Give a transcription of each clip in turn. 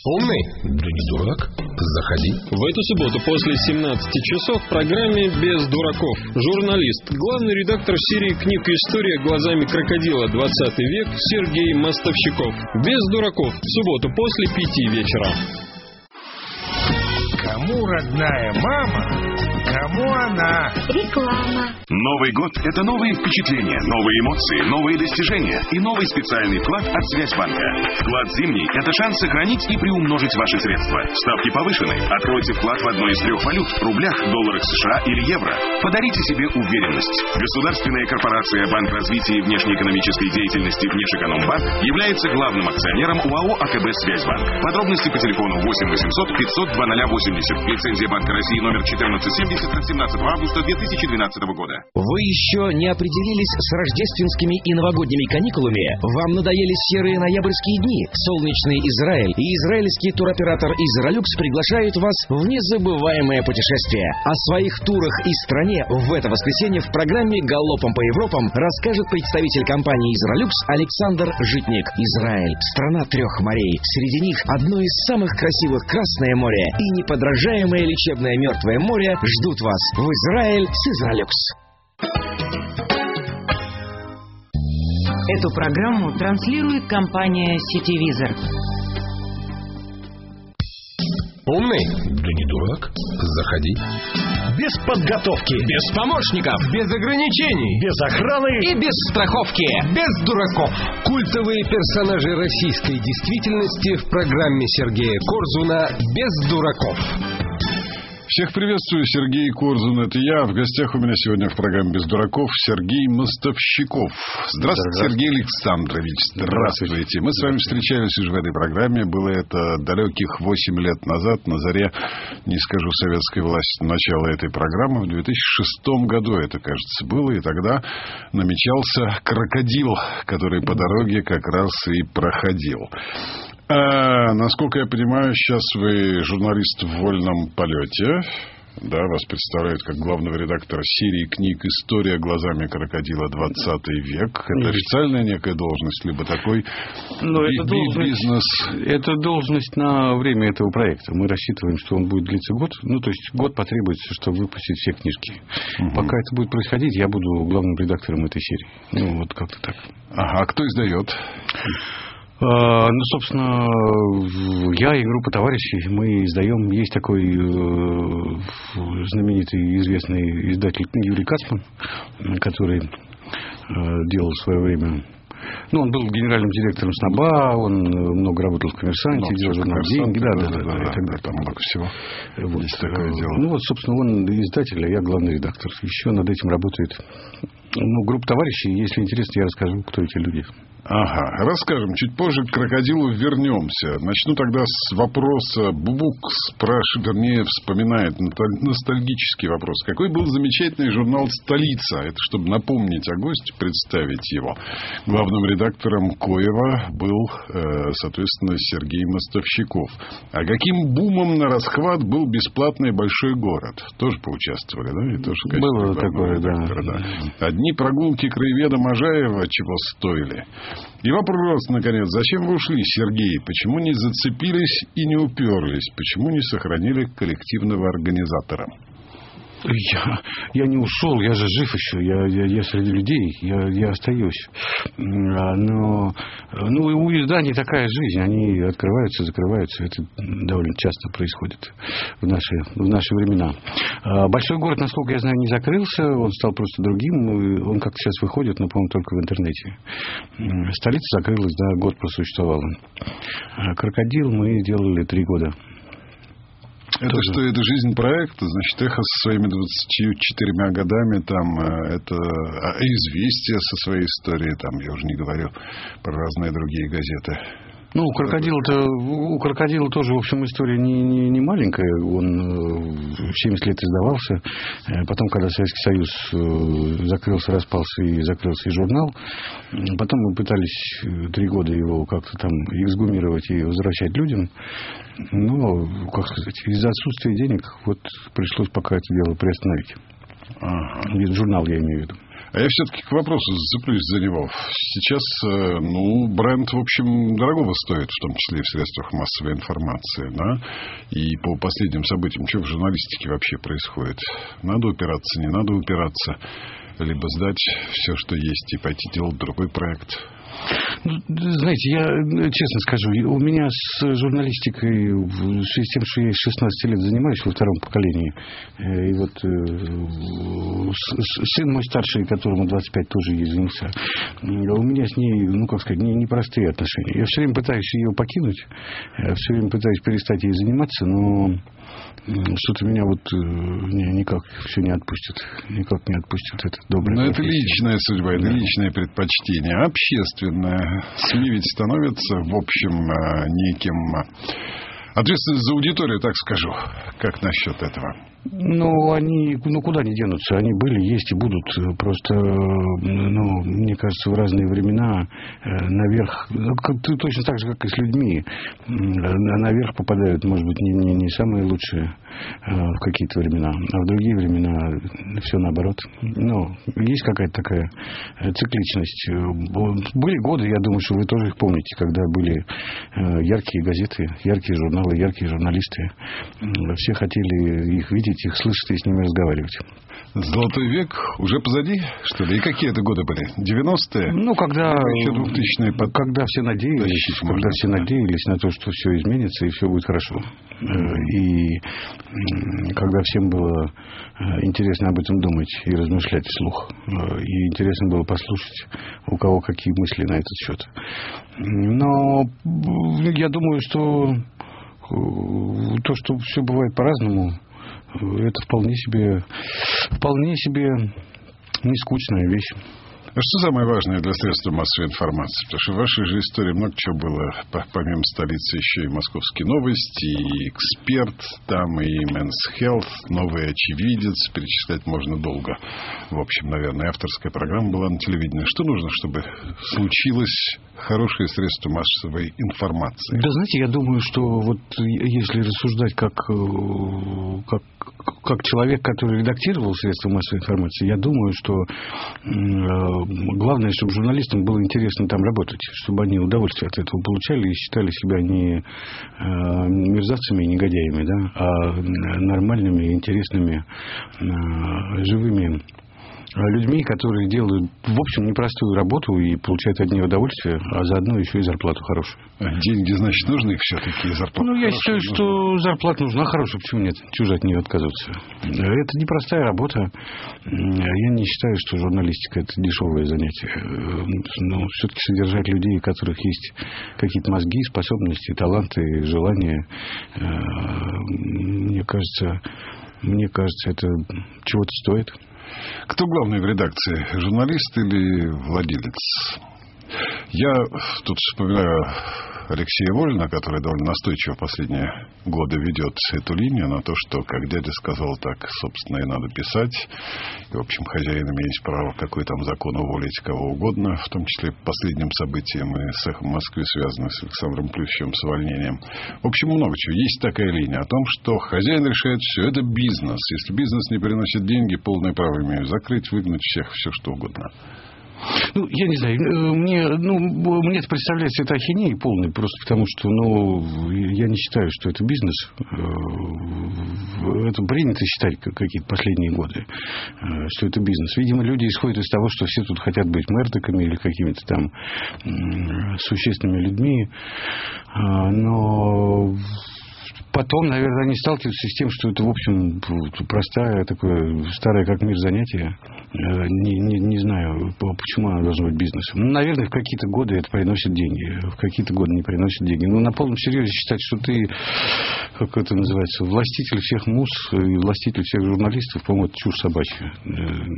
Умный? Да не дурак. Заходи. В эту субботу после 17 часов в программе «Без дураков» журналист, главный редактор серии книг «История глазами крокодила. 20 век» Сергей Мостовщиков. «Без дураков» в субботу после 5 вечера. Кому родная мама, кому она? Реклама. Новый год – это новые впечатления, новые эмоции, новые достижения и новый специальный вклад от Связьбанка. Вклад зимний – это шанс сохранить и приумножить ваши средства. Ставки повышены. Откройте вклад в одной из 3 валют – рублях, долларах США или евро. Подарите себе уверенность. Государственная корпорация Банк развития и внешнеэкономической деятельности Внешэкономбанк является главным акционером УАО АКБ «Связьбанк». Подробности по телефону 8 800 500 2080. Лицензия Банка России номер 1470 от 17 августа 2012 года. Вы еще не определились с рождественскими и новогодними каникулами? Вам надоели серые ноябрьские дни? Солнечный Израиль и израильский туроператор Изралюкс приглашают вас в незабываемое путешествие. О своих турах и стране в это воскресенье в программе «Галопом по Европам» расскажет представитель компании Изралюкс Александр Житник. Израиль – страна 3 морей. Среди них одно из самых красивых – Красное море и неподражаемое лечебное Мертвое море ждут вас в Израиль с Изралюкс. Эту программу транслирует компания «Сетевизор». Умный? Да не дурак. Заходи. Без подготовки, Без помощников, без ограничений, без охраны и без страховки. без дураков. Культовые персонажи российской действительности в программе Сергея Корзуна «Без дураков». Всех приветствую, Сергей Корзун, это я. В гостях у меня сегодня в программе «Без дураков» Сергей Мостовщиков. Здравствуйте, Сергей Александрович. Здравствуйте. Мы с вами встречались уже в этой программе. Было это далеких 8 лет назад, на заре, не скажу советской власти, начала этой программы. В 2006 году это, кажется, было. И тогда намечался крокодил, который по дороге как раз и проходил. Насколько я понимаю, сейчас вы журналист в вольном полете. Да, вас представляют как главного редактора серии книг «История глазами крокодила. 20 век». Это официальная некая должность, либо такой бизнес? Это должность на время этого проекта. Мы рассчитываем, что он будет длиться год. То есть год потребуется, чтобы выпустить все книжки. Пока это будет происходить, я буду главным редактором этой серии. Вот как-то так. А кто издает? Собственно, я и группа товарищей, мы издаем. Есть такой знаменитый, известный издатель Юрий Кацман, который делал в свое время... он был генеральным директором СНОБА, он много работал в «Коммерсанте», делал журнал «Деньги». Да, там много всего. Есть такое дело. Собственно, он издатель, а я главный редактор. Еще над этим работает группа товарищей. Если интересно, я расскажу, кто эти люди. Ага, расскажем. Чуть позже к крокодилу вернемся. Начну тогда с вопроса. Бубук вспоминает ностальгический вопрос. Какой был замечательный журнал «Столица»? Это чтобы напомнить о госте, представить его. Главным редактором Коева был, соответственно, Сергей Мостовщиков. А каким бумом на расхват был бесплатный «Большой город»? Тоже поучаствовали, да? И тоже было такое, да. Одни прогулки краеведа Можаева чего стоили. И вопрос, наконец, зачем вы ушли, Сергей? Почему не зацепились и не уперлись? Почему не сохранили коллективного организатора? Я не ушел, я же жив еще, я среди людей, я остаюсь. Но у изданий такая жизнь, они открываются, закрываются, это довольно часто происходит в наши времена. «Большой город», насколько я знаю, не закрылся, он стал просто другим, он как-то сейчас выходит, но, по-моему, только в интернете. «Столица» закрылась, да, год просуществовала. «Крокодил» мы делали 3 года. Это тоже. Что это жизнь проекта, значит, «Эхо» со своими 24 годами, там, это «Известия» со своей историей, там, я уже не говорю про разные другие газеты. У «Крокодила» тоже, в общем, история не маленькая. Он 70 лет издавался. Потом, когда Советский Союз закрылся, распался и закрылся и журнал, потом мы пытались 3 года его как-то там эксгумировать и возвращать людям. Но, как сказать, из-за отсутствия денег пришлось пока это дело приостановить. Журнал, я имею в виду. А я все-таки к вопросу зацеплюсь за него. Сейчас, бренд, в общем, дорогого стоит, в том числе и в средствах массовой информации, да? И по последним событиям, что в журналистике вообще происходит? Надо упираться, не надо упираться? Либо сдать все, что есть, и пойти делать другой проект? Знаете, я честно скажу, у меня с журналистикой, в связи с тем, что я 16 лет занимаюсь во втором поколении, и вот сын мой старший, которому 25, тоже есть женился, у меня с ней, непростые отношения. Я все время пытаюсь ее покинуть, все время пытаюсь перестать ей заниматься, но что-то меня никак все не отпустит. Никак не отпустит это доброе. Но это личная судьба, это личное предпочтение. Общественное. СМИ ведь становятся, в общем, неким... Ответственность за аудиторию, так скажу. Как насчет этого? Они, куда они денутся? Они были, есть и будут. Просто, мне кажется, в разные времена наверх, точно так же, как и с людьми, наверх попадают, может быть, не самые лучшие в какие-то времена, а в другие времена все наоборот. Есть какая-то такая цикличность. Были годы, я думаю, что вы тоже их помните, когда были яркие газеты, яркие журналы, яркие журналисты. Все хотели их видеть, их слышать и с ними разговаривать. Золотой век уже позади, что ли? И какие это годы были? 90-е? Когда... Еще 2000-е. Когда все надеялись на то, что все изменится и все будет хорошо. И когда всем было интересно об этом думать и размышлять вслух. И интересно было послушать, у кого какие мысли на этот счет. Но я думаю, что то, что все бывает по-разному, это вполне себе не скучная вещь. А что самое важное для средств массовой информации? Потому что в вашей же истории много чего было. Помимо столицы еще и «Московские новости», и «Эксперт», там и «Men's Health», «Новый очевидец». Перечислять можно долго. В общем, наверное, авторская программа была на телевидении. Что нужно, чтобы случилось хорошее средство массовой информации? Да, знаете, я думаю, что если рассуждать как человек, который редактировал средства массовой информации, я думаю, что главное, чтобы журналистам было интересно там работать, чтобы они удовольствие от этого получали и считали себя не мерзавцами и негодяями, да, а нормальными, интересными, живыми людьми, которые делают, в общем, непростую работу и получают от нее удовольствие, а заодно еще и зарплату хорошую. Деньги, значит, нужны все-таки, и зарплата я считаю, что зарплата нужна хорошая, почему нет? Чего же от нее отказываться? Это непростая работа. Я не считаю, что журналистика – это дешевое занятие. Но все-таки содержать людей, у которых есть какие-то мозги, способности, таланты, желания, мне кажется, это чего-то стоит. Кто главный в редакции? Журналист или владелец? Я тут вспоминаю Алексея Вольна, который довольно настойчиво в последние годы ведет эту линию на то, что как дядя сказал, так, собственно, и надо писать. И, в общем, хозяин имеет право, какой там закон, уволить кого угодно, в том числе последним событием и с «Эхом Москвы», связанным с Александром Плющевым, с увольнением. В общем, много чего. Есть такая линия о том, что хозяин решает все. Это бизнес. Если бизнес не приносит деньги, полное право имею закрыть, выгнать всех, все что угодно. Я не знаю, мне это представляется это ахинеей полной, просто потому что, я не считаю, что это бизнес. Это принято считать какие-то последние годы, что это бизнес. Видимо, люди исходят из того, что все тут хотят быть Мердоками или какими-то там существенными людьми, но потом, наверное, они сталкиваются с тем, что это, в общем, простое, такое старое как мир занятие. Не знаю, почему оно должно быть бизнесом. Наверное, в какие-то годы это приносит деньги, в какие-то годы не приносит деньги. На полном серьезе считать, что ты, как это называется, властитель всех муз и властитель всех журналистов, по-моему, это чушь собачья.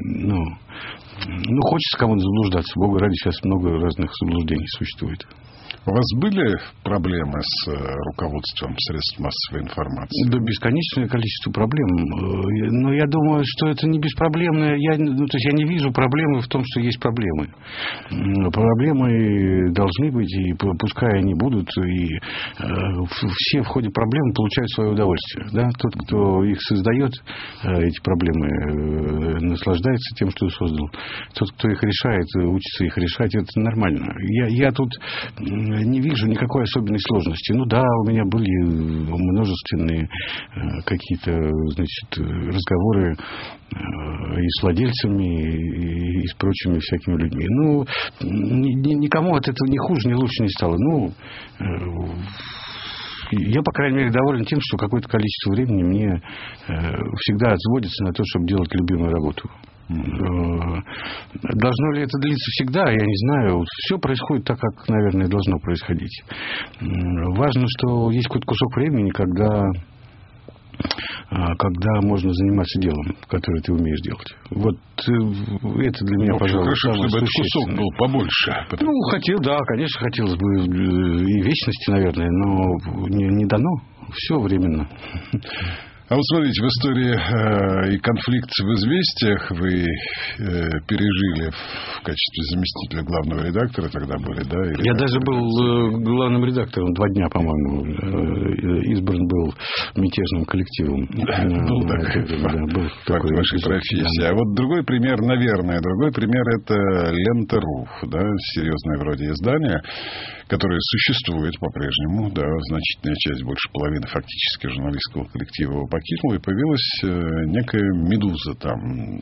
Хочется кому-то заблуждаться. Бога ради, сейчас много разных заблуждений существует. У вас были проблемы с руководством средств массовой информации? Да, бесконечное количество проблем. Но я думаю, что это не беспроблемное. Я не вижу проблемы в том, что есть проблемы. Проблемы должны быть, и пускай они будут, и все в ходе проблем получают свое удовольствие. Да? Тот, кто их создает, эти проблемы, наслаждается тем, что создал. Тот, кто их решает, учится их решать, это нормально. Я тут не вижу никакой особенной сложности. Ну да, у меня были множественные какие-то, значит, разговоры и с владельцами, и с прочими всякими людьми. Ну, никому от этого ни хуже, ни лучше не стало. Ну, я, по крайней мере, доволен тем, что какое-то количество времени мне всегда отводится на то, чтобы делать любимую работу. Должно ли это длиться всегда, я не знаю. Все происходит так, как, наверное, должно происходить. Важно, что есть какой-то кусок времени, когда можно заниматься делом, которое ты умеешь делать. Вот это для меня, пожалуй, хорошо, самое чтобы этот существенное. кусок был побольше. Конечно, хотелось бы и вечности, наверное, но не дано. Все временно. А вот смотрите, в истории и конфликт в «Известиях» вы пережили в качестве заместителя главного редактора, тогда были, да? Я даже был главным редактором 2 дня, по-моему. Избран был мятежным коллективом. Был такой вашей профессии. Да. А вот другой пример, наверное, это Лента.ру, да, серьезное вроде издание, которое существует по-прежнему, да, значительная часть, больше половины фактически журналистского коллектива его покинула, и появилась некая «Медуза» там.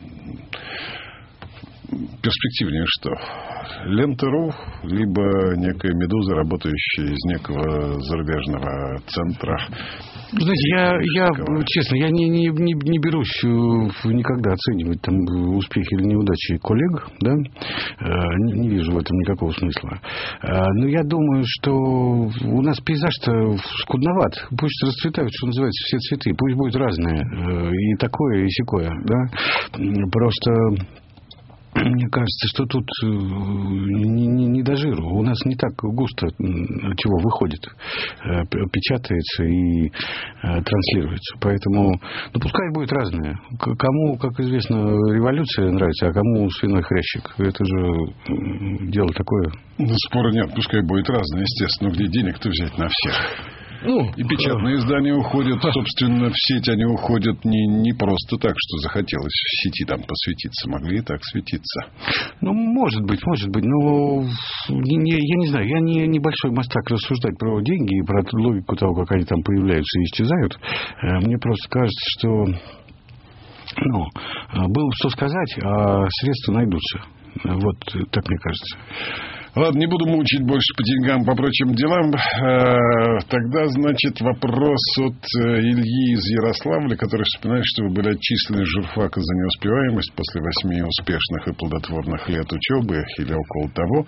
Перспективнее что? Лента.ру, либо некая «Медуза», работающая из некого зарубежного центра. Знаете, я честно, я не берусь никогда оценивать там успехи или неудачи коллег, да? Не вижу в этом никакого смысла. Но я думаю, что у нас пейзаж-то скудноват. Пусть расцветают, что называется, все цветы. Пусть будет разное. И такое, и сякое, да? Просто мне кажется, что тут не до жиру. У нас не так густо чего выходит, печатается и транслируется. Поэтому, пускай будет разное. Кому, как известно, революция нравится, а кому свиной хрящик. Это же дело такое. Спора нет, пускай будет разное, естественно. Но где денег-то взять на всех? И печатные издания уходят, собственно, в сеть они уходят не просто так, что захотелось в сети там посветиться. Могли и так светиться. Может быть. Но я не знаю, я не большой мастак рассуждать про деньги и про логику того, как они там появляются и исчезают. Мне просто кажется, что было что сказать, а средства найдутся. Вот так мне кажется. Ладно, не буду мучить больше по деньгам, по прочим делам. Тогда, значит, вопрос от Ильи из Ярославля, который вспоминает, что вы были отчислены из журфака за неуспеваемость после 8 успешных и плодотворных лет учебы или около того.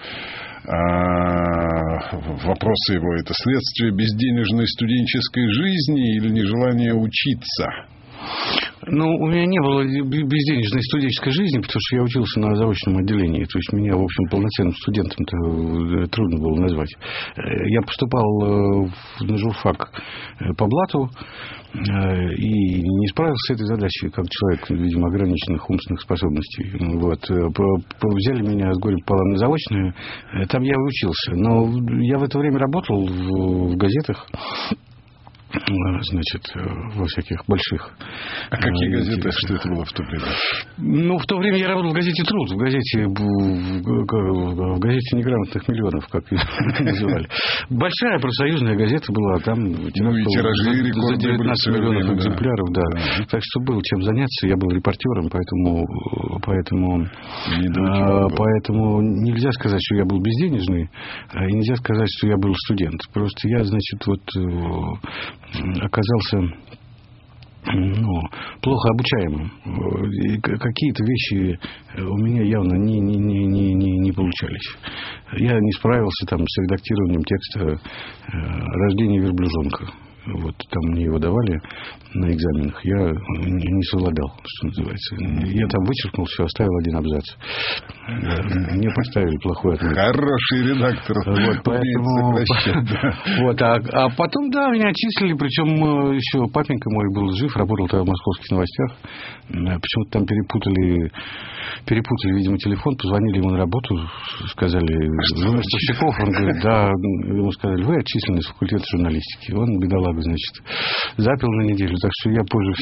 Вопросы его — это следствие безденежной студенческой жизни или нежелание учиться? У меня не было безденежной студенческой жизни, потому что я учился на заочном отделении. То есть меня, в общем, полноценным студентом-то трудно было назвать. Я поступал на журфак по блату и не справился с этой задачей, как человек, видимо, ограниченных умственных способностей. Взяли меня с горем пополам на заочное, там я и учился. Но я в это время работал в газетах. Значит, во всяких больших. А какие газеты? Что это было в то время? В то время я работал в газете «Труд», в газете неграмотных миллионов, как ее называли. Большая профсоюзная газета была, там и тиражи рекордные за 19 миллионов экземпляров, да. Так что было чем заняться. Я был репортером, поэтому нельзя сказать, что я был безденежный, и нельзя сказать, что я был студент. Просто я, значит, оказался плохо обучаемым. И какие-то вещи у меня явно не получались. Я не справился там с редактированием текста «Рождение верблюжонка». Вот там мне его давали на экзаменах. Я не совладал, что называется. Я там вычеркнул все, оставил один абзац. Мне поставили плохой ответ. Хороший редактор. Вот, поэтому... Вот, а потом, да, меня отчислили. Причем еще папенька мой был жив, работал тогда в «Московских новостях». Почему-то там перепутали, видимо, телефон, позвонили ему на работу, сказали, вы Мостовщиков? Он говорит, да. Ему сказали, вы отчислены с факультета журналистики. Он, бедолага, значит, запил на неделю. Так что я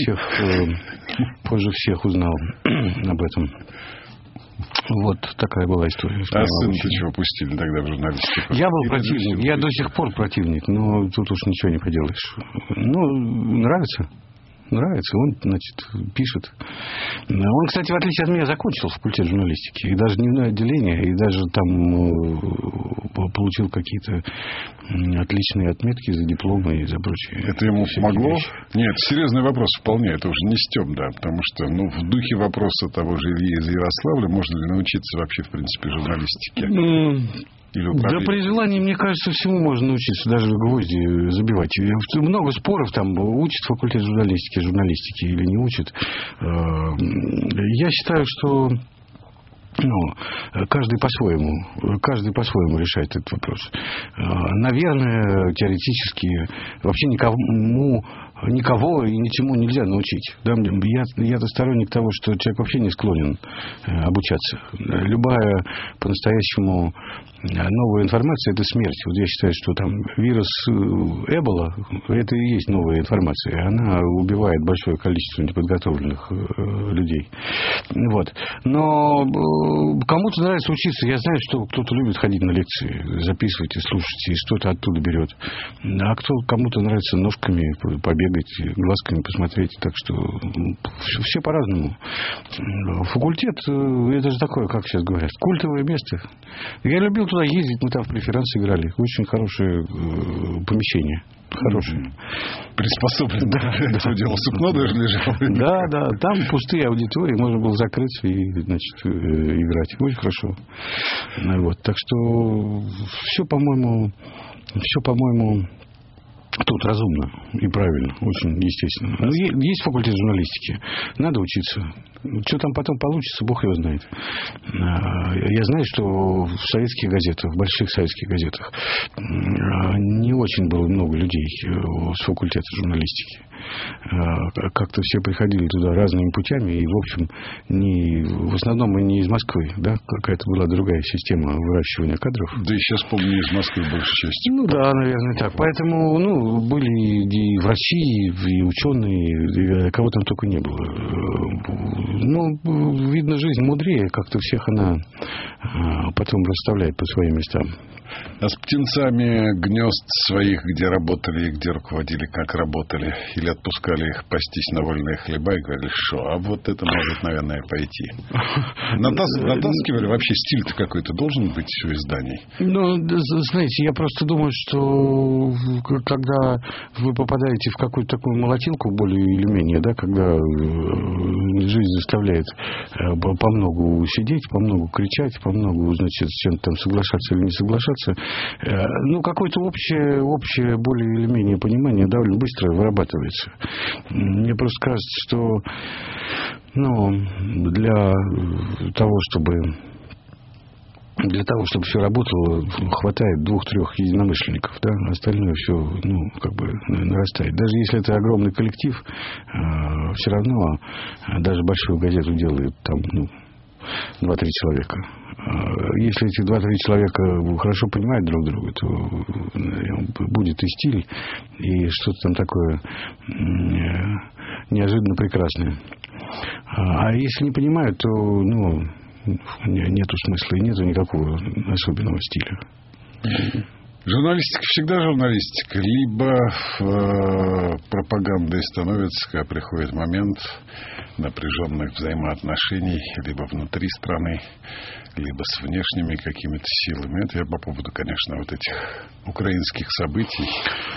позже всех узнал об этом. Вот такая была история. А сын-то чего пустили тогда в журналистику? Я был противник. Я до сих пор противник, но тут уж ничего не поделаешь. Ну, нравится. Он, значит, пишет. Он, кстати, в отличие от меня, закончил факультет журналистики. И даже дневное отделение, и даже там получил какие-то отличные отметки за дипломы и за прочее. Это ему помогло? Нет, серьезный вопрос вполне. Это уже не стёб, да. Потому что, в духе вопроса того же Ильи из Ярославля, можно ли научиться вообще, в принципе, журналистике? Да при желании, мне кажется, всему можно научиться, даже гвозди забивать. Много споров там, учит факультет журналистики или не учит. Я считаю, что каждый по-своему решает этот вопрос. Наверное, теоретически вообще никого и ничему нельзя научить. Да, я-то сторонник того, что человек вообще не склонен обучаться. Любая по-настоящему новая информация – это смерть. Вот я считаю, что там вирус Эбола – это и есть новая информация. Она убивает большое количество неподготовленных людей. Вот. Но кому-то нравится учиться. Я знаю, что кто-то любит ходить на лекции, записывать и слушать, и что-то оттуда берет. А кому-то нравится ножками побегать, глазками посмотреть. Так что все по-разному. Факультет – это же такое, как сейчас говорят, культовое место. Я любил туда ездить, мы там в преферанс играли. Очень хорошее помещение. Хорошее. Приспособлено. Да, что делал, сукно даже лежало. Да. Там пустые аудитории, можно было закрыться и, значит, играть. Очень хорошо. Вот. Так что все, по-моему, тут разумно и правильно, очень естественно. Но есть факультет журналистики, надо учиться. Что там потом получится, бог его знает. Я знаю, что в советских газетах, в больших советских газетах не очень было много людей с факультета журналистики. Как-то все приходили туда разными путями, и, в общем, в основном и не из Москвы, да, какая-то была другая система выращивания кадров. Да и сейчас, помню, из Москвы большей части. Да, наверное, так. Поэтому, были и врачи, и ученые, и кого там только не было. Видно, жизнь мудрее, как-то всех она потом расставляет по своим местам. А с птенцами гнезд своих, где работали и где руководили, как работали? Или отпускали их пастись на вольные хлеба и говорили, что, а вот это может, наверное, пойти? Натаскивали? Вообще стиль-то какой-то должен быть у изданий? Знаете, я просто думаю, что когда вы попадаете в какую-то такую молотилку, более или менее, да, когда жизнь заставляет помногу сидеть, помногу кричать, помногу, значит, с чем-то там соглашаться или не соглашаться, какое-то общее более или менее понимание довольно быстро вырабатывается. Мне просто кажется, что для того, чтобы все работало, хватает 2-3 единомышленников, да, остальное все, нарастает. Даже если это огромный коллектив, все равно даже большую газету делают там, 2-3 человека. Если эти 2-3 человека хорошо понимают друг друга, то будет и стиль, и что-то там такое неожиданно прекрасное. А если не понимают, то, нету смысла и нету никакого особенного стиля. Журналистика всегда журналистика. Либо пропагандой становится, когда приходит момент напряженных взаимоотношений, либо внутри страны, либо с внешними какими-то силами. Это я по поводу, конечно, вот этих украинских событий.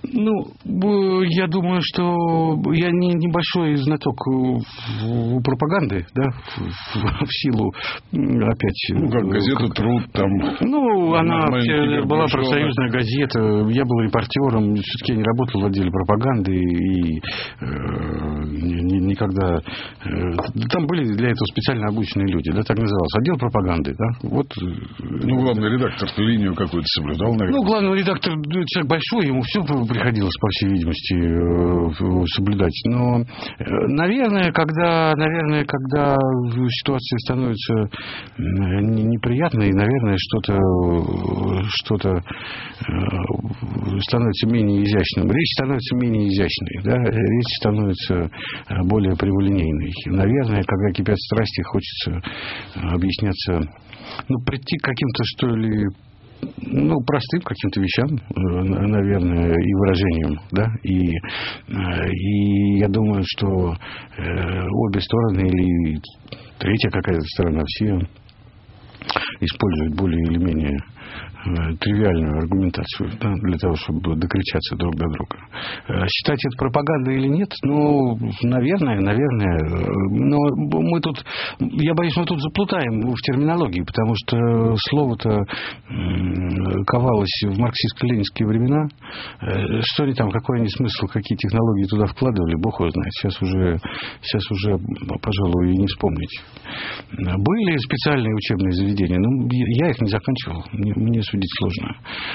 Ну, я думаю, что я небольшой знаток пропаганды, да, в силу, опять... Ну, как газета «Труд», там... Ну, она была профсоюзная газета, я был репортером, все-таки я не работал в отделе пропаганды, и никогда... Там были для этого специально обученные люди, да, так назывался, отдел пропаганды, да, вот... Ну, главный редактор линию какую-то соблюдал, наверное. Ну, главный редактор, человек большой, ему все приходилось, по всей видимости, соблюдать. Но, наверное, когда ситуация становится неприятной, наверное, что-то становится менее изящным. Речь становится менее изящной, да? Речь становится более прямолинейной. Наверное, когда кипят страсти, хочется объясняться, ну, прийти к каким-то, что ли, ну, простым каким-то вещам, наверное, и выражениям, да, и я думаю, что обе стороны или третья какая-то сторона, все используют более или менее тривиальную аргументацию, да, для того, чтобы докричаться друг до друга. Считать это пропагандой или нет, ну, наверное, но мы тут, я боюсь, мы тут заплутаем в терминологии, потому что слово-то ковалось в марксистско-ленинские времена. Что они там, какой они смысл, какие технологии туда вкладывали, бог его знает. Сейчас уже, пожалуй, и не вспомнить. Были специальные учебные заведения, но я их не заканчивал. Мне судить сложно.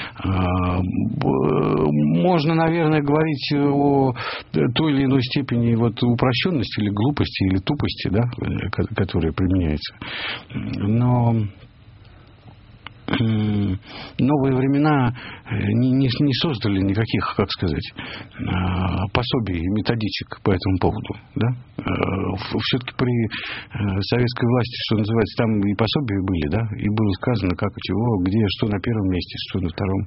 Можно, наверное, говорить о той или иной степени вот упрощенности или глупости, или тупости, да, которая применяется. Но новые времена не создали никаких, как сказать, пособий, методичек по этому поводу. Да? Все-таки при советской власти, что называется, там и пособия были, да, и было сказано, как, чего, где, что на первом месте, что на втором.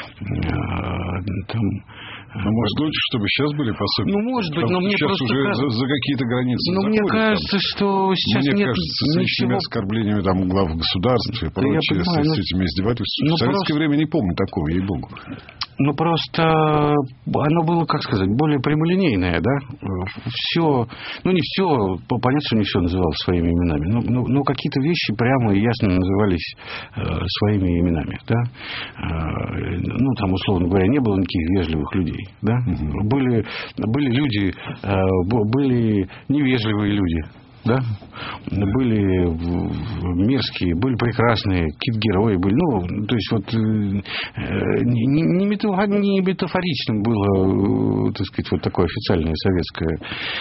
Там... Ну, может, лучше, чтобы сейчас были пособия? Ну, может быть, но мне сейчас просто... уже за какие-то границы но заходят, мне кажется, что сейчас мне нет кажется, с ничего... этими оскорблениями там, глав государства и прочее, с этими издевательствами. В советское время не помню такого, ей-богу. Ну, просто оно было, как сказать, более прямолинейное, да? Все, ну, не все, понятно, что не все называлось своими именами, но какие-то вещи прямо и ясно назывались своими именами, да? Ну, там, условно говоря, не было никаких вежливых людей, да? Были люди, были невежливые люди, да? Были мерзкие, были прекрасные, какие-то герои были. Ну, то есть, вот не метафоричным было, так сказать, вот такое официальное советское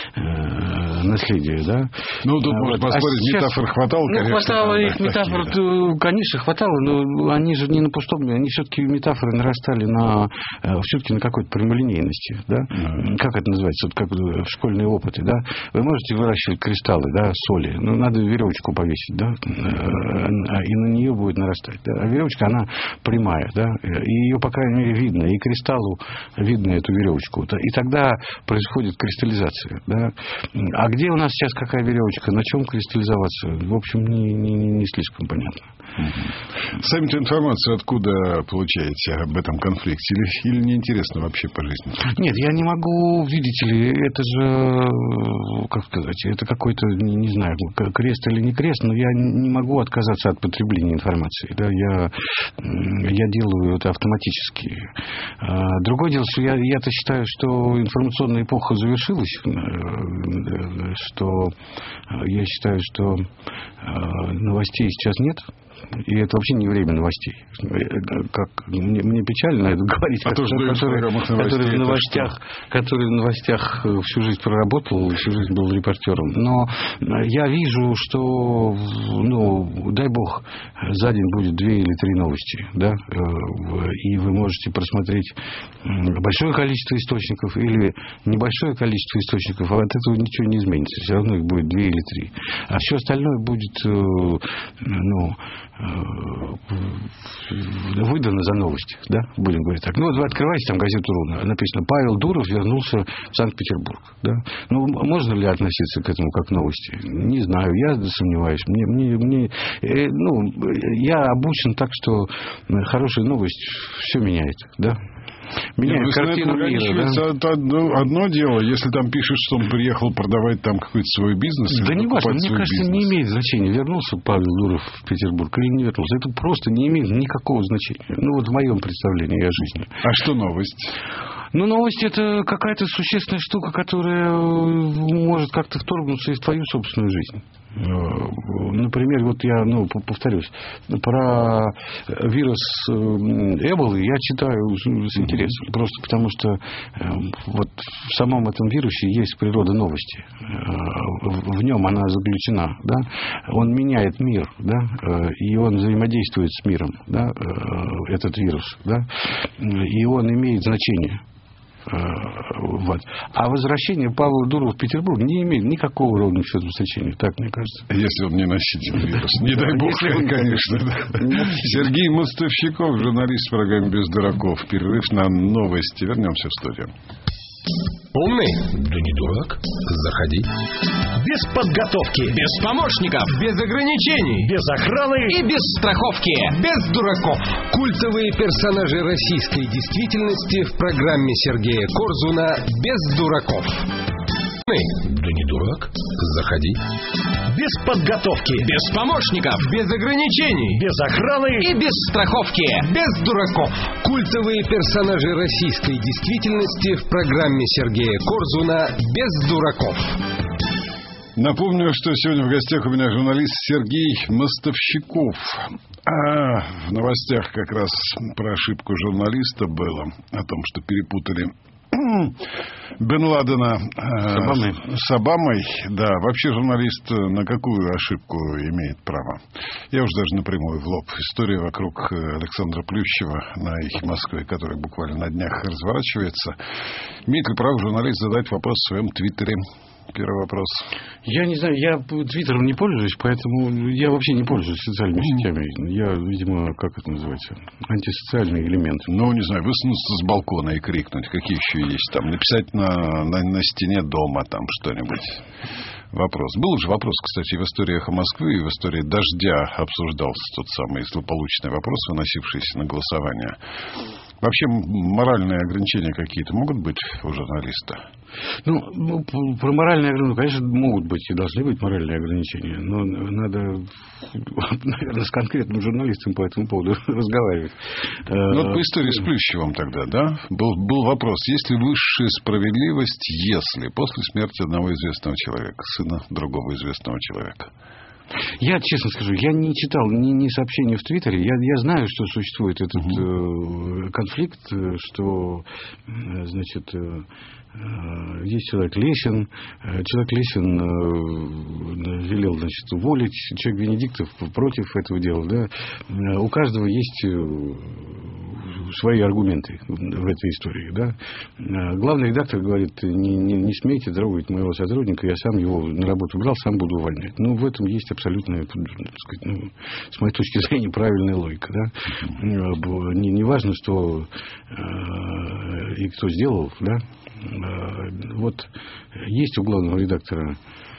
наследие, да? Ну, тут можно поспорить, метафор хватало, конечно. Ну, хватало их метафор, конечно, хватало, но они же не на пустом, они все-таки метафоры нарастали все-таки на какой-то прямолинейности, да? Как это называется? Вот как школьные опыты, да? Вы можете выращивать кристаллы, да, соли. Ну, надо веревочку повесить, да, и на нее будет нарастать. Да? А веревочка, она прямая, да, и ее, по крайней мере, видно, и кристаллу видно эту веревочку. Да? И тогда происходит кристаллизация, да. А где у нас сейчас какая веревочка, на чем кристаллизоваться, в общем, не слишком понятно. Сами-то информацию откуда получаете об этом конфликте? Или неинтересно вообще по жизни? Нет, я не могу, видите ли, это же, как сказать, это какой-то, не знаю, крест или не крест, но я не могу отказаться от потребления информации. Да? Я делаю это автоматически. Другое дело, что я-то считаю, что информационная эпоха завершилась, что я считаю, что новостей сейчас нет. И это вообще не время новостей. Как, мне печально это говорить, который в новостях всю жизнь проработал, всю жизнь был репортером. Но я вижу, что, дай бог, за день будет 2 или 3 новости, да, и вы можете просмотреть большое количество источников или небольшое количество источников, а от этого ничего не изменится. Все равно их будет 2 или 3. А все остальное будет, выдано за новости, да, будем говорить так. Ну, вот вы открываете там газету «Руна», написано: Павел Дуров вернулся в Санкт-Петербург, да. Ну, можно ли относиться к этому как к новости? Не знаю, я сомневаюсь. Я обучен так, что хорошая новость все меняет, да. меняет картину мира. Да? Это одно дело, если там пишут, что он приехал продавать там какой-то свой бизнес. Да не важно, мне кажется, не имеет значения, вернулся Павел Дуров в Петербург или не вернулся. Это просто не имеет никакого значения. Ну, вот в моем представлении о жизни. А что новость? Ну, новость — это какая-то существенная штука, которая может как-то вторгнуться и в твою собственную жизнь. Например, вот я, повторюсь, про вирус Эболы я читаю с интересом. Просто потому, что вот в самом этом вирусе есть природа новости. В нем она заключена. Да? Он меняет мир, да? И он взаимодействует с миром, да? Этот вирус. Да? И он имеет значение. Вот. А возвращение Павла Дурова в Петербург не имеет никакого ровным счетом значения, так мне кажется. Если он не носитель вируса. Не дай бог, конечно. Сергей Мостовщиков, журналист в программе «Без дураков». Перерыв на новости. Вернемся в студию. Умный? Да не дурак. Заходи. Без подготовки. Без помощников. Без ограничений. Без охраны. И без страховки. Без дураков. Культовые персонажи российской действительности в программе Сергея Корзуна «Без дураков». Да не дурак. Заходи. Без подготовки. Без помощников. Без ограничений. Без охраны. И без страховки. Без дураков. Культовые персонажи российской действительности в программе Сергея Корзуна «Без дураков». Напомню, что сегодня в гостях у меня журналист Сергей Мостовщиков. В новостях как раз про ошибку журналиста было. О том, что перепутали Бен Ладена с Обамой. Да, вообще журналист на какую ошибку имеет право? Я уже даже напрямую в лоб. История вокруг Александра Плющева на «Эхе Москвы», которая буквально на днях разворачивается. Имеет ли право журналист задать вопрос в своем твиттере? Первый вопрос. Я не знаю, я твиттером не пользуюсь, поэтому я вообще не пользуюсь социальными сетями. Я, видимо, как это называется, антисоциальный элемент. Ну, не знаю, высунуться с балкона и крикнуть, какие еще есть там. Написать на стене дома там что-нибудь. Вопрос. Был же вопрос, кстати, в истории «Эхо Москвы» и в истории «Дождя» обсуждался тот самый злополучный вопрос, выносившийся на голосование. Вообще моральные ограничения какие-то могут быть у журналиста? Ну, про моральные ограничения, конечно, могут быть и должны быть моральные ограничения. Но надо, наверное, с конкретным журналистом по этому поводу разговаривать. Ну, по истории с Плющевым тогда, да? Был вопрос, есть ли высшая справедливость, если после смерти одного известного человека, сына другого известного человека? Я, честно скажу, я не читал ни сообщения в Твиттере. Я знаю, что существует этот конфликт, что, значит, есть человек Лесин. Человек Лесин велел, значит, уволить. Человек Венедиктов против этого дела. Да? У каждого есть свои аргументы в этой истории. Да? Главный редактор говорит, не смейте трогать моего сотрудника, я сам его на работу брал, сам буду увольнять. Ну, в этом есть абсолютно, так сказать, с моей точки зрения, правильная логика. Да? Не важно, что и кто сделал, да? Вот есть у главного редактора,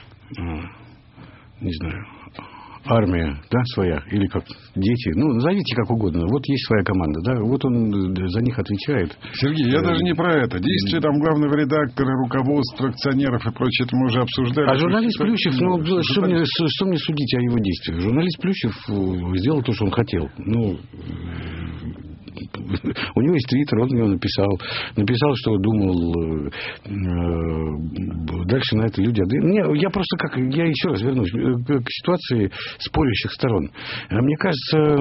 не знаю, армия, да, своя, или как дети, ну, назовите как угодно. Вот есть своя команда, да, вот он за них отвечает. Сергей, я даже не про это. Действия там главного редактора, руководства, акционеров и прочее, это мы уже обсуждали. А журналист Плющев, что мне судить о его действиях? Журналист Плющев сделал то, что он хотел. Ну, у него есть твиттер, он мне написал, что думал. Дальше на это люди отдают. Я просто я еще раз вернусь к ситуации спорящих сторон. Мне кажется,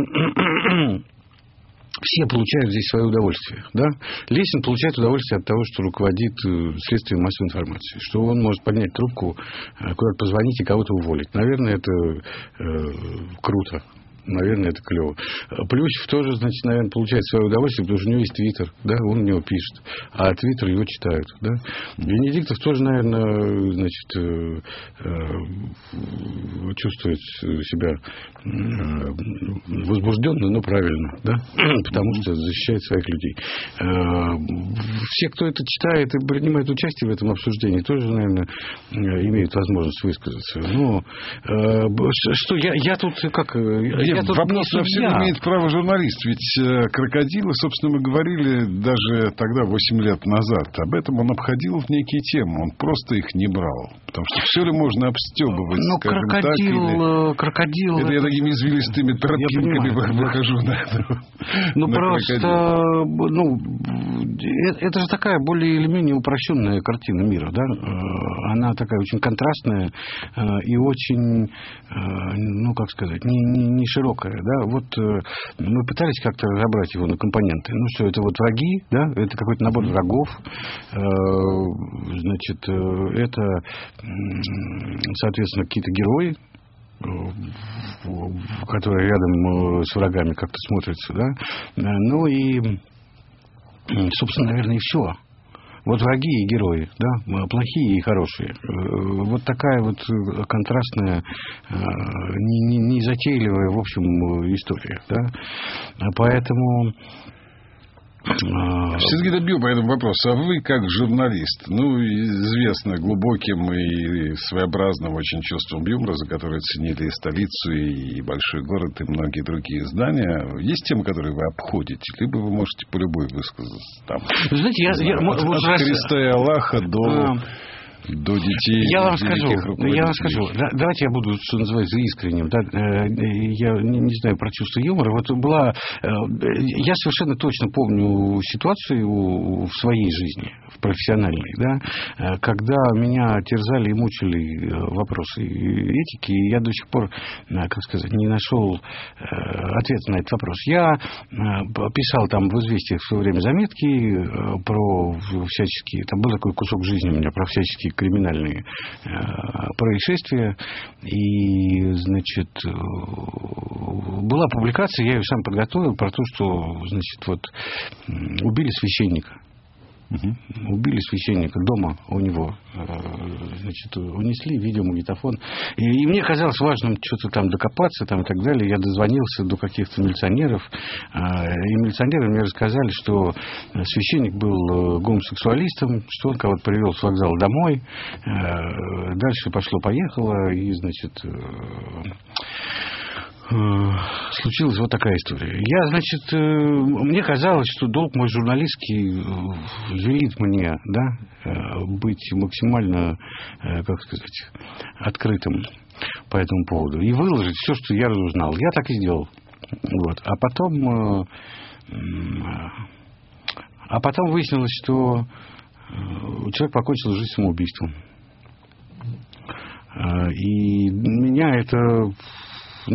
все получают здесь свое удовольствие. Да? Лесин получает удовольствие от того, что руководит средствами массовой информации. Что он может поднять трубку, куда-то позвонить и кого-то уволить. Наверное, это круто. Наверное, это клево. Плющев тоже, значит, наверное, получает свое удовольствие, потому что у него есть твиттер, да, он в него пишет, а твиттер его читают, да. Венедиктов тоже, наверное, значит, чувствует себя возбужденно, но правильно, да, потому что защищает своих людей. Все, кто это читает и принимает участие в этом обсуждении, тоже, наверное, имеют возможность высказаться. Но что я тут как... вопрос на все имеет право журналист. Ведь крокодилы, собственно, мы говорили даже тогда, 8 лет назад. Об этом он обходил в некие темы. Он просто их не брал. Потому что все ли можно обстебывать, скажем крокодил... Это я такими извилистыми тропинками выхожу на это. Это же такая более или менее упрощенная картина мира, да? Она такая очень контрастная и очень, не широкая, да? Вот мы пытались как-то разобрать его на компоненты. Это враги, да? Это какой-то набор врагов. Значит, это, соответственно, какие-то герои, которые рядом с врагами как-то смотрятся, да? И, собственно, наверное, и все. Враги и герои, да, плохие и хорошие. Вот такая контрастная, незатейливая, в общем, история, да. Поэтому... Сергей, добью по этому вопросу. А вы, как журналист, известно глубоким и своеобразным очень чувством юмора, за которое ценили и столицу, и большой город, и многие другие издания, есть темы, которые вы обходите? Либо вы можете по любой высказаться там. Знаете, от Христа и Аллаха до детей. Я вам скажу. Давайте я буду, что называется, искренним. Да? Я не знаю про чувство юмора. Я совершенно точно помню ситуацию в своей жизни, в профессиональной, да, когда меня терзали и мучили вопросы этики, и я до сих пор, не нашел ответа на этот вопрос. Я писал там в «Известиях» в свое время заметки про всяческие... Там был такой кусок жизни у меня про всяческие криминальные происшествия. И, значит, была публикация, я ее сам подготовил, про то, что, убили священника. Убили священника дома у него. Унесли видеомагнитофон. И мне казалось важным что-то там докопаться там, и так далее. Я дозвонился до каких-то милиционеров. И милиционеры мне рассказали, что священник был гомосексуалистом, что он кого-то привел с вокзала домой. Дальше пошло-поехало. И, случилась вот такая история. Мне казалось, что долг мой журналистский велит мне, да, быть максимально, открытым по этому поводу и выложить все, что я разузнал. Я так и сделал. А потом выяснилось, что человек покончил жизнь самоубийством. И меня это... и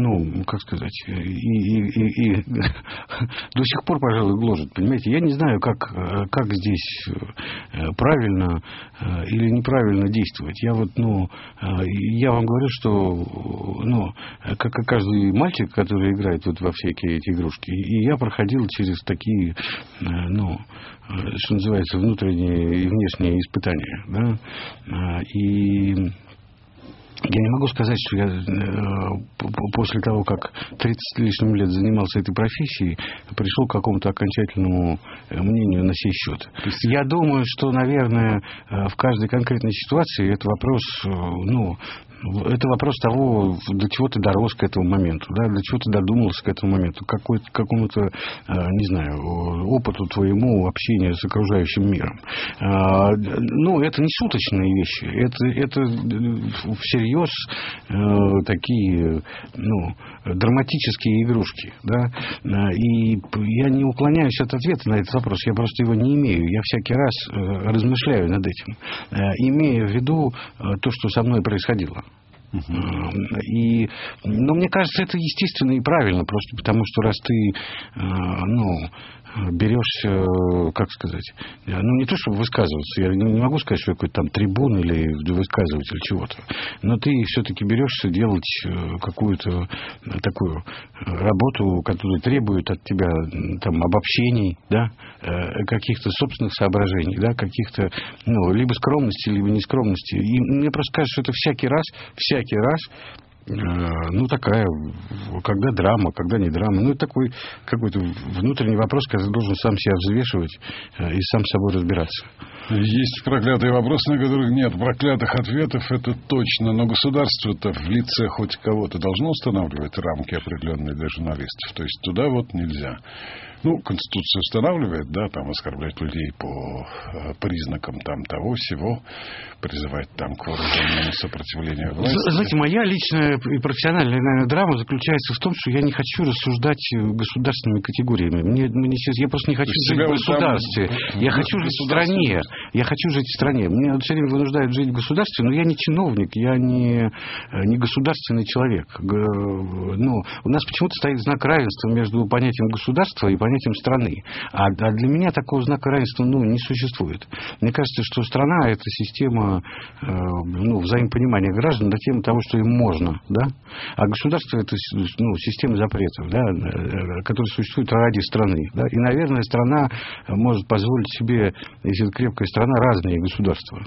до сих пор, пожалуй, гложет, понимаете. Я не знаю, как здесь правильно или неправильно действовать. Я вам говорю, что, как и каждый мальчик, который играет во всякие эти игрушки, и я проходил через такие, что называется, внутренние и внешние испытания, да, и... Я не могу сказать, что я после того, как 30 с лишним лет занимался этой профессией, пришел к какому-то окончательному мнению на сей счет. Я думаю, что, наверное, в каждой конкретной ситуации это вопрос того, до чего ты дорос к этому моменту, да, до чего ты додумался к этому моменту, к какому-то, не знаю, опыту твоему общения с окружающим миром. Это не шуточные вещи, это всерьез такие, драматические игрушки, да, и я не уклоняюсь от ответа на этот вопрос, я просто его не имею, я всякий раз размышляю над этим, имея в виду то, что со мной происходило. Но мне кажется, это естественно и правильно, просто потому что раз ты берешься, не то чтобы высказываться, я не могу сказать, что я какой-то там трибун или высказыватель чего-то, но ты все-таки берешься делать какую-то такую работу, которая требует от тебя там обобщений, да, каких-то собственных соображений, да, каких-то, либо скромности, либо нескромности. И мне просто кажется, что это всякий раз такая, когда драма, когда не драма. Это такой какой-то внутренний вопрос, который должен сам себя взвешивать и сам с собой разбираться. Есть проклятые вопросы, на которых нет проклятых ответов, это точно. Но государство-то в лице хоть кого-то должно устанавливать рамки определенные для журналистов. То есть туда вот нельзя. Конституция устанавливает, да, там оскорблять людей по признакам там того-сего, призывать там к вооруженному сопротивлению власти. Знаете, моя личная и профессиональная, наверное, драма заключается в том, что я не хочу рассуждать государственными категориями. Я просто не хочу жить в государстве. Я хочу жить в стране. Я хочу жить в стране. Меня все время вынуждают жить в государстве, но я не чиновник, я не государственный человек. У нас почему-то стоит знак равенства между понятием государства и понятием страны. А для меня такого знака равенства не существует. Мне кажется, что страна — это система взаимопонимания граждан на тему того, что им можно, да? А государство — это система запретов, да, которая существует ради страны. Да? И, наверное, страна может позволить себе, если это крепкая страна, разные государства.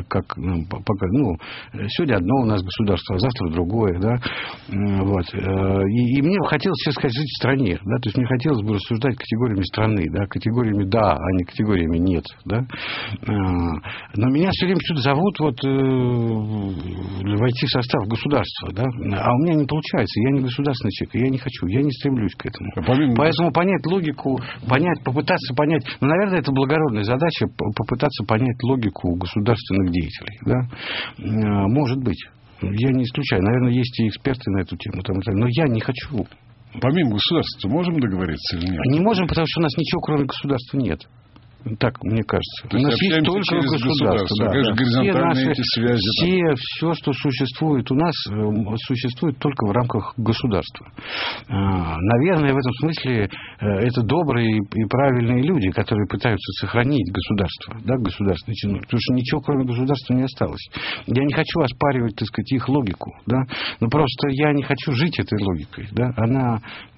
Сегодня одно у нас государство, а завтра другое. Да? И мне хотелось сейчас сказать, жить в стране. Да? То есть мне хотелось бы рассуждать категориями страны, да? Категориями «да», а не категориями «нет». Да? Но меня все время что-то зовут войти в состав государства. Да? А у меня не получается. Я не государственный человек. Я не хочу. Я не стремлюсь к этому. Поэтому понять логику, попытаться понять... наверное, это благородная задача попытаться понять логику государственных деятелей. Да? Может быть. Я не исключаю. Наверное, есть и эксперты на эту тему. Но я не хочу. Помимо государства можем договориться или нет? Не можем, потому что у нас ничего, кроме государства, нет. Так, мне кажется. То есть у нас есть только государство. Да. Горизонтальные эти связи. Все, что существует у нас, существует только в рамках государства. Наверное, в этом смысле это добрые и правильные люди, которые пытаются сохранить государство, да, государственный чиновник. Потому что ничего, кроме государства, не осталось. Я не хочу оспаривать, так сказать, их логику. Да? Но просто я не хочу жить этой логикой. Да? Она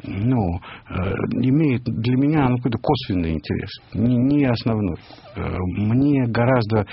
имеет для меня какой-то косвенный интерес. Не основной. Мне гораздо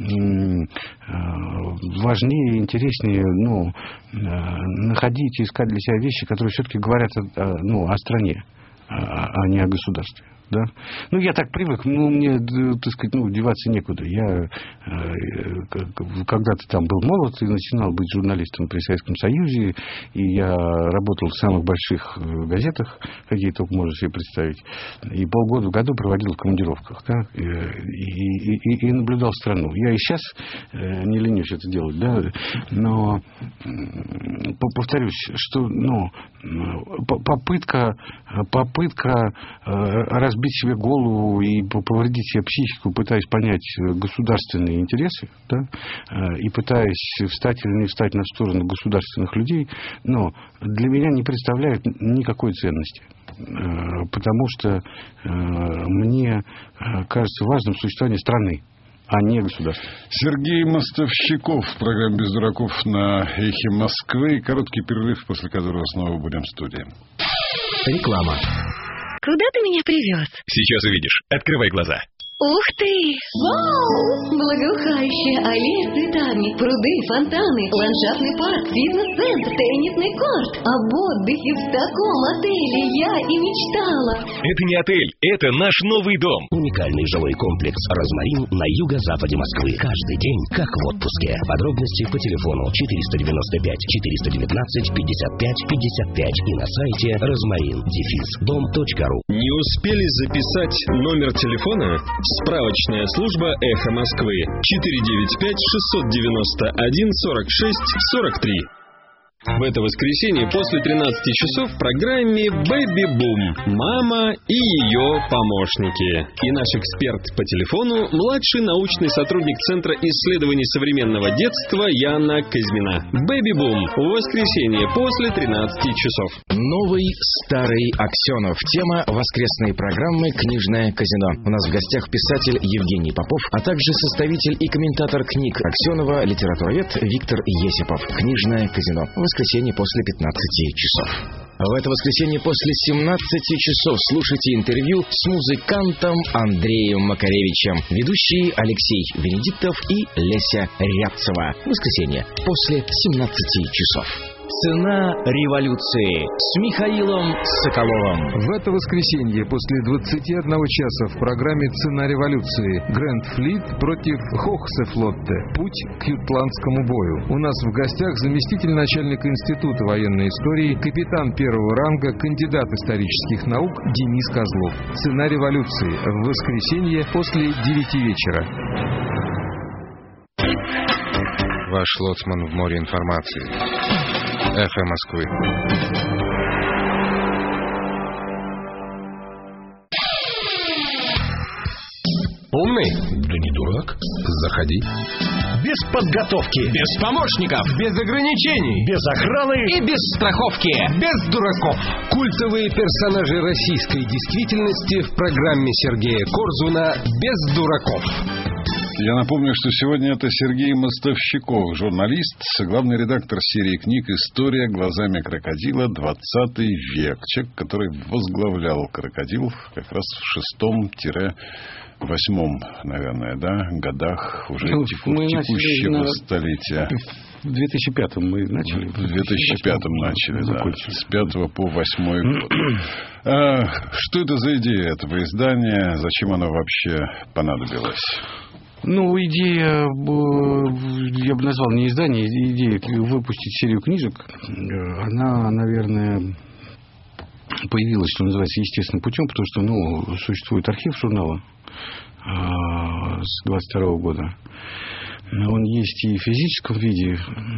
важнее и интереснее находить и искать для себя вещи, которые все-таки говорят о стране, а не о государстве. Да? Я так привык, мне, так сказать, деваться некуда. Я когда-то там был молод и начинал быть журналистом при Советском Союзе, и я работал в самых больших газетах, какие только можно себе представить, и полгода в году проводил в командировках, да? и наблюдал страну. Я и сейчас не ленюсь это делать, да? Но повторюсь, что попытка разбить себе голову и повредить себе психику, пытаясь понять государственные интересы, да, и пытаясь встать или не встать на сторону государственных людей, для меня не представляют никакой ценности. Потому что мне кажется важным существование страны, а не государства. Сергей Мостовщиков в программе «Без дураков» на Эхе Москвы. Короткий перерыв, после которого снова будем в студии. Реклама. Куда ты меня привез? Сейчас увидишь. Открывай глаза. Ух ты! Вау! Благоухающая аллея с цветами, пруды, фонтаны, ландшафтный парк, фитнес-центр, теннисный корт. Об отдыхе в таком отеле я и мечтала. Это не отель, это наш новый дом. Уникальный жилой комплекс «Розмарин» на юго-западе Москвы. Каждый день, как в отпуске. Подробности по телефону 495 419 55 55 и на сайте rozmarin-dom.ru. Не успели записать номер телефона? Справочная служба «Эхо Москвы» 495-691-46-43. В это воскресенье после 13 часов в программе «Бэби Бум. Мама и ее помощники». И наш эксперт по телефону – младший научный сотрудник Центра исследований современного детства Яна Казьмина. «Бэби Бум» в воскресенье после 13 часов. Новый старый Аксенов. Тема воскресной программы «Книжное казино». У нас в гостях писатель Евгений Попов, а также составитель и комментатор книг Аксенова, литературовед Виктор Есипов. «Книжное казино». Воскресенье после 15 часов. В это воскресенье после 17 часов слушайте интервью с музыкантом Андреем Макаревичем. Ведущие Алексей Венедиктов и Леся Рябцева. Воскресенье после 17 часов. Цена революции с Михаилом Соколовым. В это воскресенье после 21 часа в программе «Цена революции» Грэнд Флит против Хохсефлотте. Путь к ютландскому бою. У нас в гостях заместитель начальника Института военной истории, капитан первого ранга, кандидат исторических наук Денис Козлов. «Цена революции» в воскресенье после 9 вечера. Ваш лоцман в море информации. Эхо Москвы. Умный? Да не дурак. Заходи. Без подготовки. Без помощников. Без ограничений. Без охраны. И без страховки. Без дураков. Культовые персонажи российской действительности в программе Сергея Корзуна «Без дураков». Я напомню, что сегодня это Сергей Мостовщиков, журналист, главный редактор серии книг «История глазами крокодила. 20 век». Человек, который возглавлял «Крокодил» как раз в 6-8, наверное, да, годах уже текущего столетия. В 2005-м мы начали. В 2005-м начали, да. С 5 по 8 год. Что это за идея этого издания? Зачем оно вообще понадобилось? Ну, идея, я бы назвал не издание, идея выпустить серию книжек, она, наверное, появилась, что называется, естественным путем, потому что, существует архив журнала с 22 года. Он есть и в физическом виде,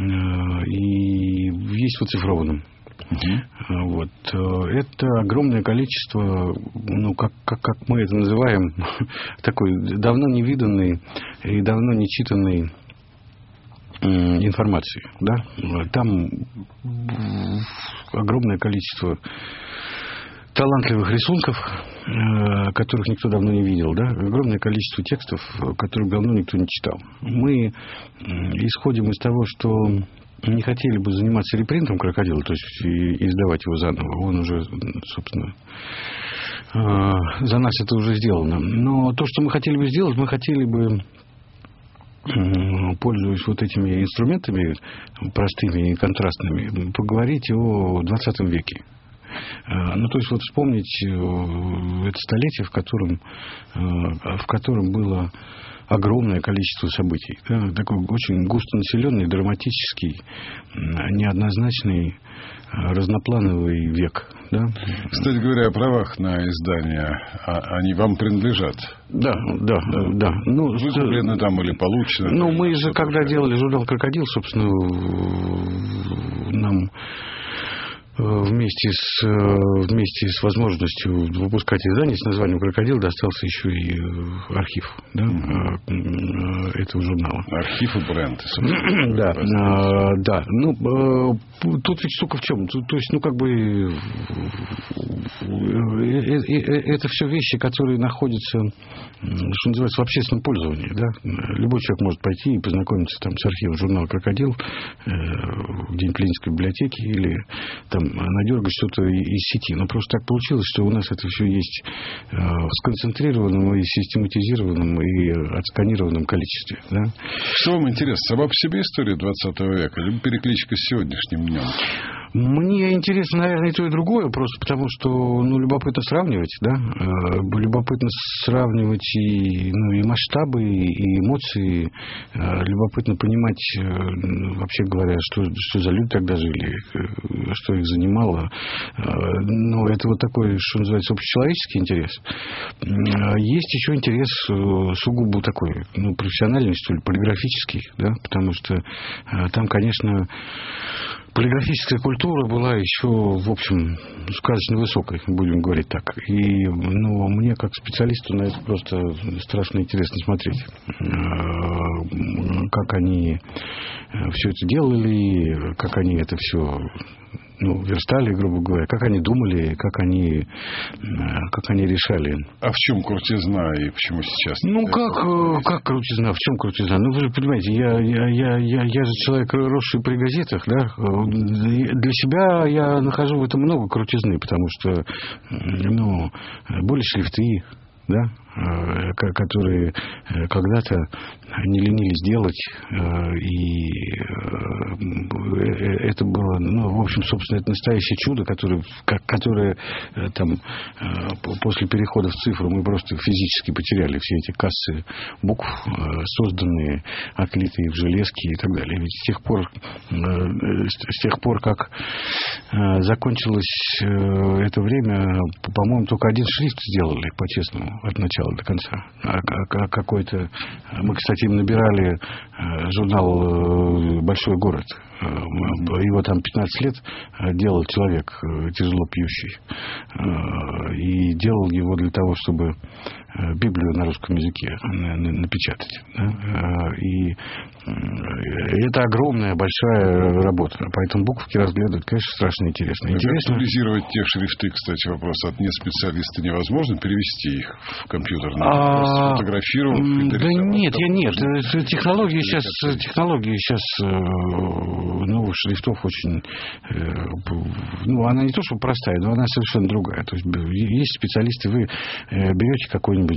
и есть в оцифрованном. Вот. Это огромное количество, как мы это называем, такой давно не виданной и давно не читанной информации. Да? Там огромное количество талантливых рисунков, которых никто давно не видел, да? Огромное количество текстов, которых давно никто не читал. Мы исходим из того, что не хотели бы заниматься репринтом «Крокодила», то есть и издавать его заново. Он уже, собственно, за нас это уже сделано. Но то, что мы хотели бы сделать, мы хотели бы, пользуясь вот этими инструментами простыми и контрастными, поговорить о 20 веке. То есть вспомнить это столетие, в котором было огромное количество событий. Да, такой очень густонаселенный, драматический, неоднозначный, разноплановый век. Да? Кстати говоря, о правах на издание, они вам принадлежат? Да. Выкуплены там или получены? Мы же, когда делали журнал «Крокодил», собственно, нам вместе с возможностью выпускать издание с названием «Крокодил» достался еще и архив, да, этого журнала. Архив и бренд. Да. Тут ведь штука в чем? То есть, это все вещи, которые находятся, что называется, в общественном пользовании. Да? Любой человек может пойти и познакомиться там с архивом журнала «Крокодил» где-нибудь в Ленинской библиотеке или там надергать что-то из сети. Но просто так получилось, что у нас это все есть в сконцентрированном и систематизированном и отсканированном количестве. Да? Что вам интересно? Сама по себе история 20 века или перекличка с сегодняшним днем? Мне интересно, наверное, и то, и другое, просто потому что, любопытно сравнивать, да, любопытно сравнивать и масштабы, и эмоции, любопытно понимать, вообще говоря, что за люди тогда жили, что их занимало. Но это вот такой, что называется, общечеловеческий интерес. Есть еще интерес сугубо такой, профессиональный, что ли, полиграфический, да, потому что там, конечно, полиграфическая культура была еще, в общем, сказочно высокой, будем говорить так. И, мне, как специалисту, на это просто страшно интересно смотреть. Как они все это делали, как они это все верстали, грубо говоря, как они думали, как они решали. А в чем крутизна и почему сейчас? Как крутизна? В чем крутизна? Вы же понимаете, я же человек, росший при газетах, да. Для себя я нахожу в этом много крутизны, потому что, более шрифты, да, которые когда-то не ленились делать, и это было, в общем, собственно, это настоящее чудо, которое там после перехода в цифру мы просто физически потеряли все эти кассы букв, созданные, отлитые в железки и так далее. Ведь с тех пор, как закончилось это время, по-моему, только один шрифт сделали, по-честному, от начала до конца. Какой-то... Мы, кстати, им набирали журнал «Большой город». Его там 15 лет делал человек, тяжело пьющий. И делал его для того, чтобы Библию на русском языке напечатать. И это огромная, большая работа. Поэтому буковки разглядывать, конечно, страшно интересно. Актуализировать те шрифты, кстати, вопрос от неспециалиста невозможно, перевести их в компьютерный, просто сфотографировать. Да нет. Технологии сейчас новых шрифтов очень... она не то, что простая, но она совершенно другая. То есть есть специалисты, вы берете какой-нибудь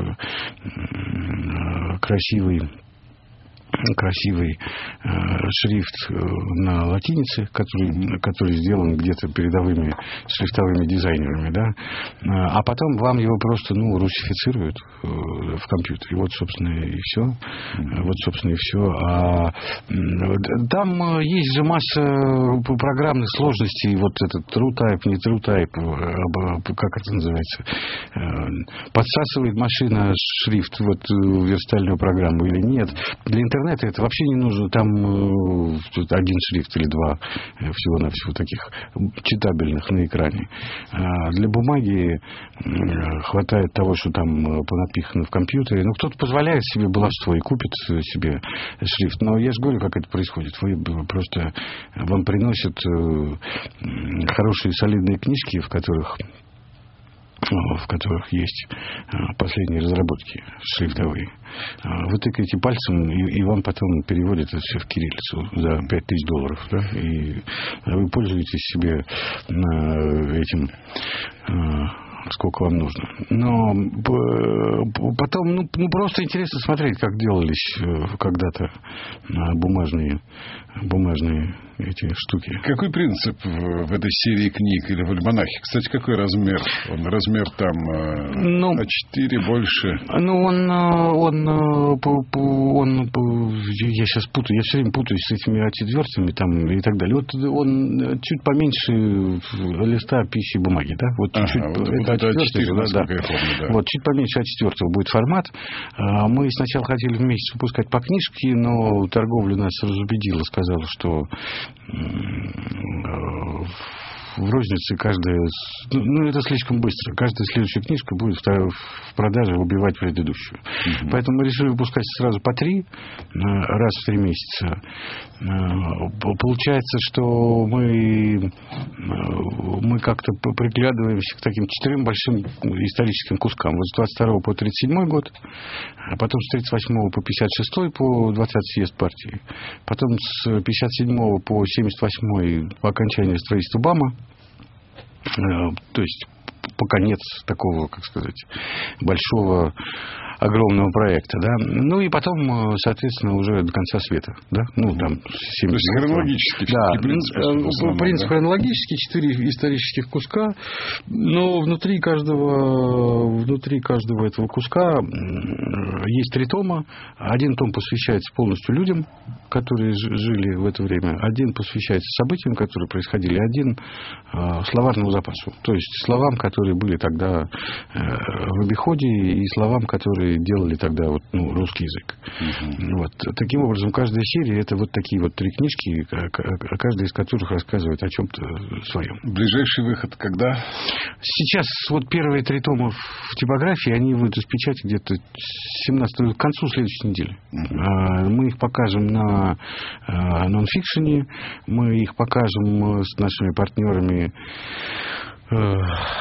красивый шрифт на латинице, который сделан где-то передовыми шрифтовыми дизайнерами, да, а потом вам его просто, русифицируют в компьютере. Вот, собственно, и все. А там есть же масса программных сложностей. Вот этот TrueType, не TrueType, как это называется? Подсасывает машина шрифт в верстальную программу или нет? Для интернета это вообще не нужно. Там один шрифт или два всего-навсего таких читабельных на экране. А для бумаги хватает того, что там понапихано в компьютере. Кто-то позволяет себе баловство и купит себе шрифт. Но я же говорю, как это происходит. Вам приносят хорошие солидные книжки, в которых есть последние разработки шрифтовые. Вы тыкаете пальцем, и вам потом переводят это все в кириллицу за $5000. Да? И вы пользуетесь себе этим... сколько вам нужно. Но потом, просто интересно смотреть, как делались когда-то бумажные эти штуки. Какой принцип в этой серии книг или в альманахе? Кстати, какой размер? Размер там А4 больше? Я сейчас путаю. Я все время путаюсь с этими А4 там и так далее. Вот он чуть поменьше листа пищи бумаги, да? Вот чуть-чуть. Это А4, насколько я помню, да. Вот, чуть поменьше А4 будет формат. Мы сначала хотели в месяц выпускать по книжке, но торговля нас разубедила, сказала, что в рознице это слишком быстро. Каждая следующая книжка будет в продаже убивать предыдущую. Поэтому мы решили выпускать сразу по 3 раз в 3 месяца. Получается, что мы как-то приглядываемся к таким 4 большим историческим кускам. Вот с 22 по 37 год, а потом с 38 по 56 по 20 съезд партии, потом с 57 по 78 по окончанию строительства БАМа, то есть по конец такого, как сказать, большого, огромного проекта, да. И потом, соответственно, уже до конца света, да. Там 70. То есть хронологически. Да, принцип хронологический, 4 исторических куска, но внутри каждого этого куска есть 3 тома. Один том посвящается полностью людям, которые жили в это время. Один посвящается событиям, которые происходили. Один словарному запасу. То есть словам, которые были тогда в обиходе, и словам, которые делали тогда русский язык. Таким образом, каждая серия — это такие 3 книжки, каждая из которых рассказывает о чем-то своем. Ближайший выход когда? Сейчас первые 3 тома в типографии, они выйдут из печати где-то к концу следующей недели. Мы их покажем на нонфикшене, мы их покажем с нашими партнерами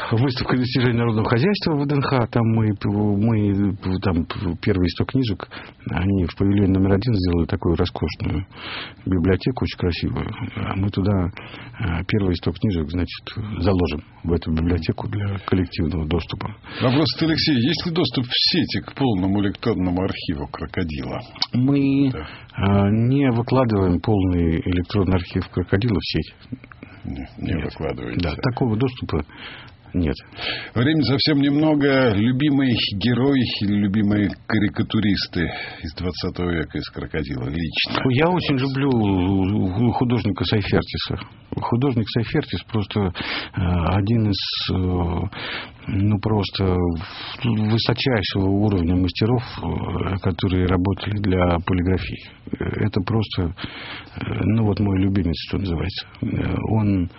выставка достижений народного хозяйства в ВДНХ. Там мы там первые 100 книжек, они в павильоне номер 1 сделали такую роскошную библиотеку, очень красивую. А мы туда первые 100 книжек, значит, заложим в эту библиотеку для коллективного доступа. Вопрос от Алексея. Есть ли доступ в сети к полному электронному архиву «Крокодила»? Мы не выкладываем полный электронный архив «Крокодила» в сеть. Не выкладываете. Да, такого доступа нет. Времени совсем немного. Любимый герой или любимые карикатуристы из 20 века из «Крокодила» лично? Я очень люблю художника Сайфертиса. Художник Сайфертис просто один из просто высочайшего уровня мастеров, которые работали для полиграфии. Это просто мой любимец, что называется. Он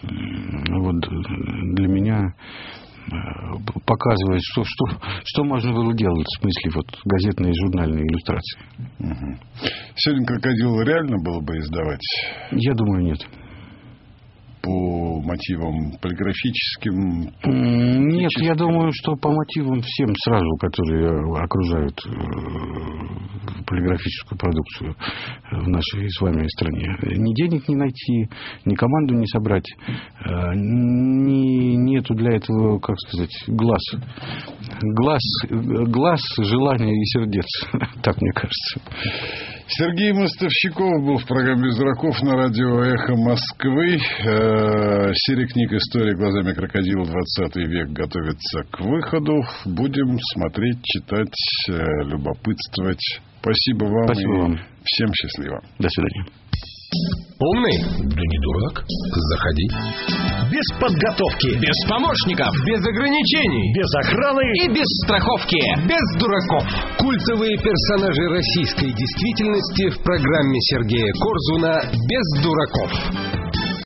для меня показывает, что можно было делать в смысле газетной и журнальной иллюстрации. Угу. Сегодня «Крокодил» реально было бы издавать? Я думаю, нет. По мотивам полиграфическим? Нет, я думаю, что по мотивам всем сразу, которые окружают полиграфическую продукцию в нашей с вами стране. Ни денег не найти, ни команду не собрать, нету для этого, глаз, желания и сердец. Так мне кажется. Сергей Мостовщиков был в программе «Без дураков» на радио «Эхо Москвы». Серия книг «История глазами крокодила. 20 век» готовится к выходу. Будем смотреть, читать, любопытствовать. Спасибо вам. Спасибо вам. Всем счастливо. До свидания. Умный? Да не дурак. Заходи. Без подготовки. Без помощников. Без ограничений. Без охраны. И без страховки. Без дураков. Культовые персонажи российской действительности в программе Сергея Корзуна «Без дураков».